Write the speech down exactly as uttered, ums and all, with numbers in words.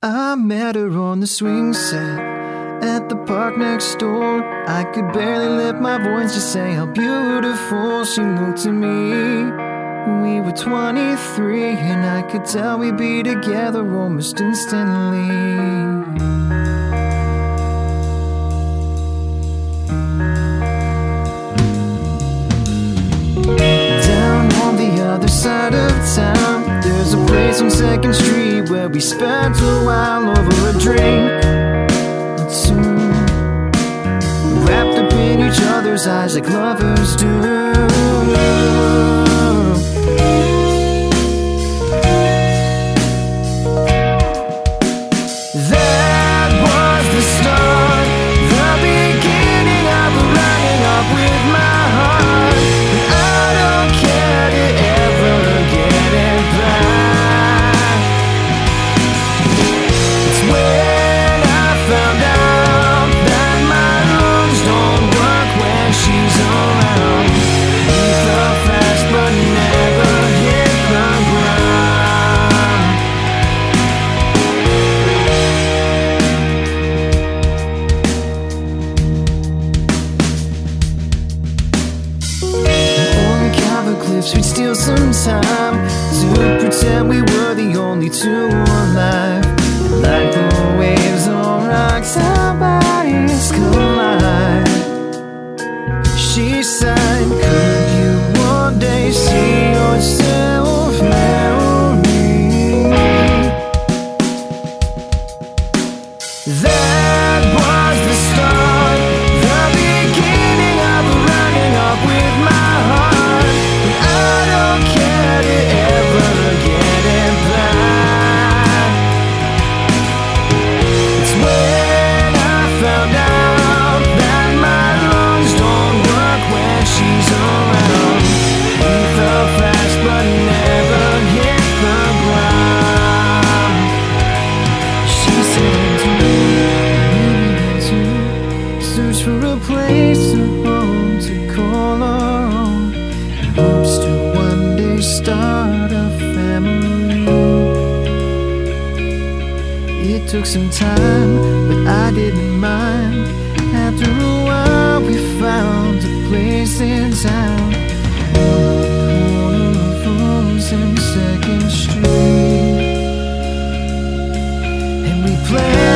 I met her on the swing set at the park next door. I could barely lift my voice to say how beautiful she looked to me. We were twenty-three and I could tell we'd be together almost instantly. Other side of town, there's a place on Second Street where we spent a while over a drink or two, wrapped up in each other's eyes like lovers do. That was the start, the beginning of running up with my heart. But I don't care to ever get it back. It's when I found out that my lungs don't work when she's around. We fell fast but never hit the ground. On Calvert Cliffs we'd steal some time to pretend we were the only two alive. Like the waves on rocks, our bodies collide. She said, could you one day see yourself marry me? That was the start, the beginning of running up with my heart. But I don't care to ever get it back. It's when I found out that my lungs don't work when she's around. We fell fast but never hit the ground. She said to me, maybe to search for a place, a home to call our own, in hopes to one day start a family. It took some time, but I didn't mind. After a while we found a place in town, on the corner of Rose and Second Street, and we planned